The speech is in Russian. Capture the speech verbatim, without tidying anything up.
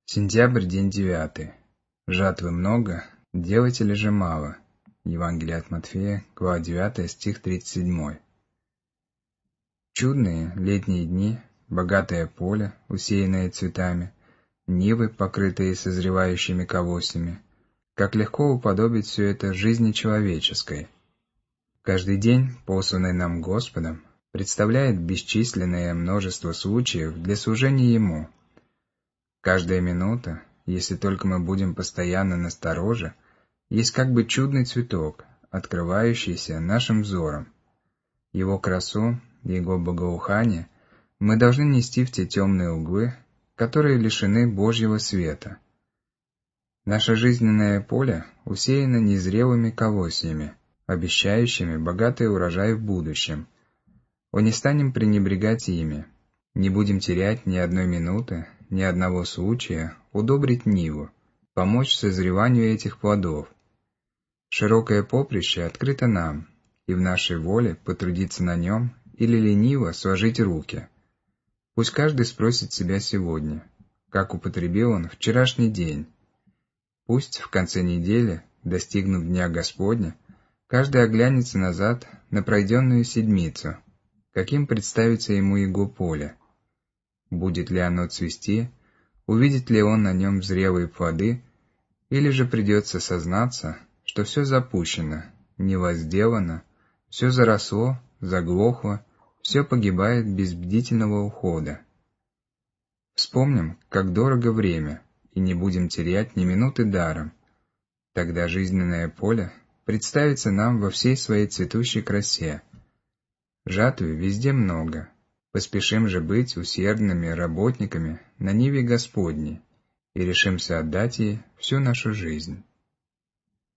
Сентябрь, день девятый. Жатвы много, делателей же мало. Евангелие от Матфея, глава девятая, стих тридцать семь. Чудные летние дни, богатое поле, усеянное цветами, нивы, покрытые созревающими колосьями. Как легко уподобить все это жизни человеческой. Каждый день, посланный нам Господом, представляет бесчисленное множество случаев для служения Ему. Каждая минута, если только мы будем постоянно настороже, есть как бы чудный цветок, открывающийся нашим взором. Его красу, его благоухание мы должны нести в те темные углы, которые лишены Божьего света. Наше жизненное поле усеяно незрелыми колосьями, обещающими богатый урожай в будущем. О, не станем пренебрегать ими, не будем терять ни одной минуты, ни одного случая удобрить ниву, помочь созреванию этих плодов. Широкое поприще открыто нам, и в нашей воле потрудиться на нем или лениво сложить руки. Пусть каждый спросит себя сегодня, как употребил он вчерашний день. Пусть в конце недели, достигнув Дня Господня, каждый оглянется назад на пройденную седмицу, каким представится ему его поле. Будет ли оно цвести, увидит ли он на нем зрелые плоды, или же придется сознаться, что все запущено, невозделано, все заросло, заглохло, все погибает без бдительного ухода. Вспомним, как дорого время, и не будем терять ни минуты даром. Тогда жизненное поле представится нам во всей своей цветущей красе. Жатвы везде много. Поспешим же быть усердными работниками на ниве Господней и решимся отдать ей всю нашу жизнь.